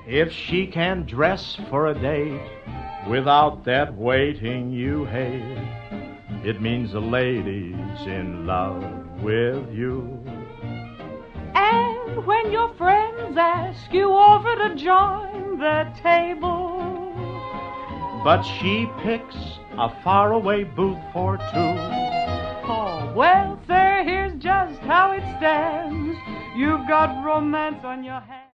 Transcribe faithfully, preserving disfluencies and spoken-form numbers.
If she can dress for a date without that waiting you hate, it means the lady's in love with you. And when your friends ask you over to join the table, but she picks a faraway booth for two. Oh, well, sir, here's just how it stands. You've got romance on your hands.